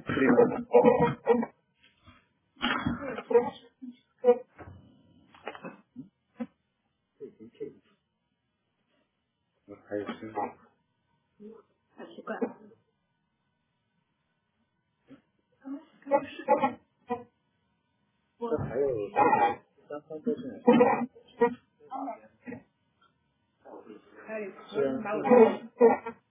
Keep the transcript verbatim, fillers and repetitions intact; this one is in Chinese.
还有什么？ 好奇怪。 这还有三方都是还有，把我